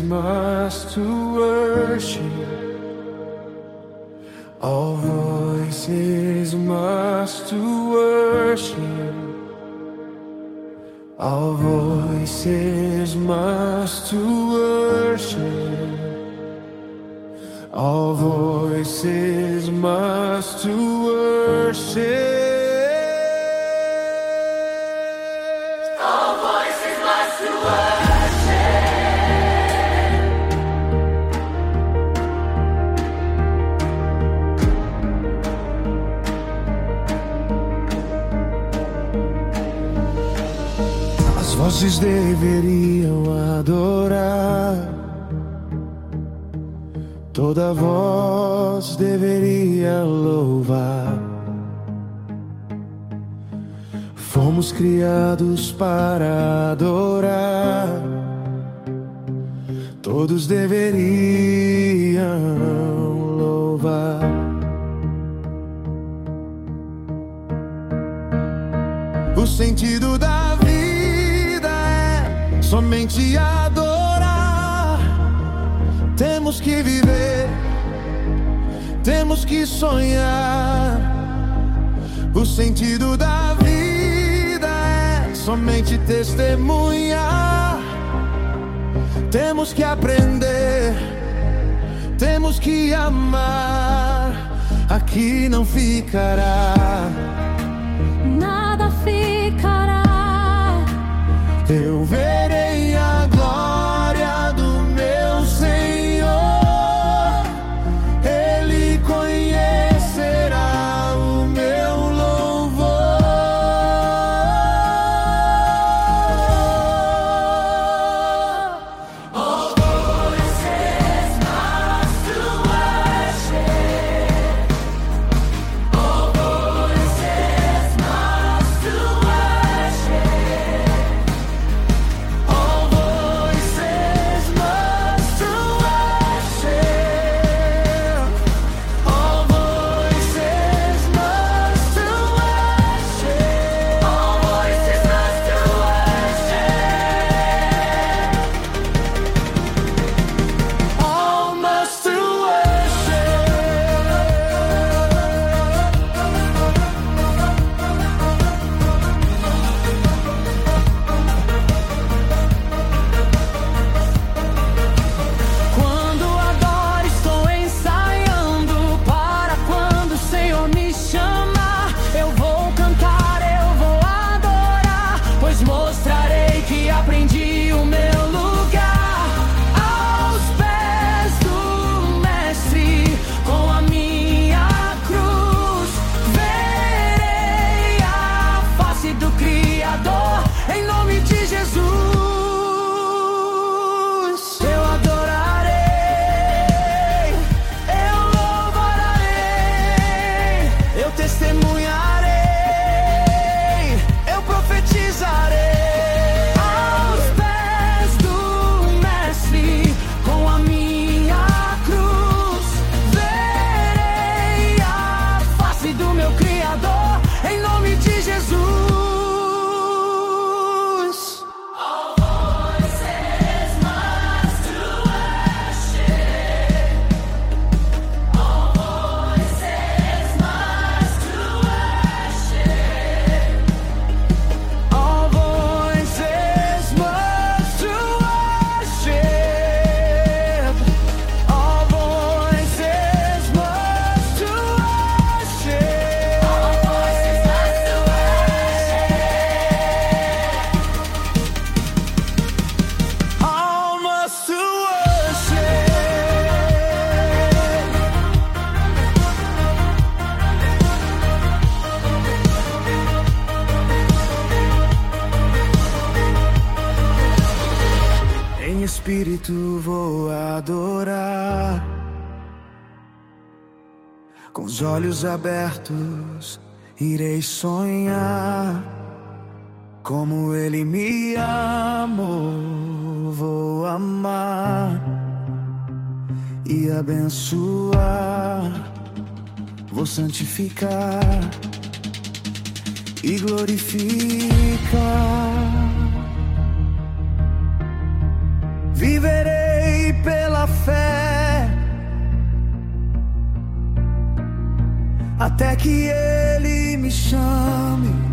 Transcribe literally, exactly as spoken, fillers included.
must to worship. All voices must to worship. All voices must to worship. All voices must to worship. Vozes deveriam adorar, toda voz deveria louvar. Fomos criados para adorar, todos deveriam louvar. O sentido da vida somente adorar. Temos que viver, temos que sonhar. O sentido da vida é somente testemunhar. Temos que aprender, temos que amar. Aqui não ficará, nada ficará. Eu verei a glória do meu Senhor. Ele conhecerá o meu louvor. All voices must to worship. All voices must to worship. All voices must to worship. All voices must to worship. All voices must to worship. All must to Quando adoro, estou ensaiando para quando o Senhor me chamar. Eu vou cantar, eu vou adorar, pois mostrarei que aprendi o meu lugar aos pés do Mestre. Com a minha cruz verei a face do Criador. Em nome de Jesus eu adorarei, eu louvarei, eu testemunharei, eu profetizarei aos pés do Mestre. Com a minha cruz verei a face do meu Criador. Em nome de Jesus. All voices must to worship. All voices must to worship. All voices must to worship. All voices must to worship. All voices must to worship. All must to worship. Em espírito vou adorar, com os olhos abertos irei sonhar. Como Ele me amou, vou amar e abençoar. Vou santificar e glorificar. Viverei até que Ele me chame.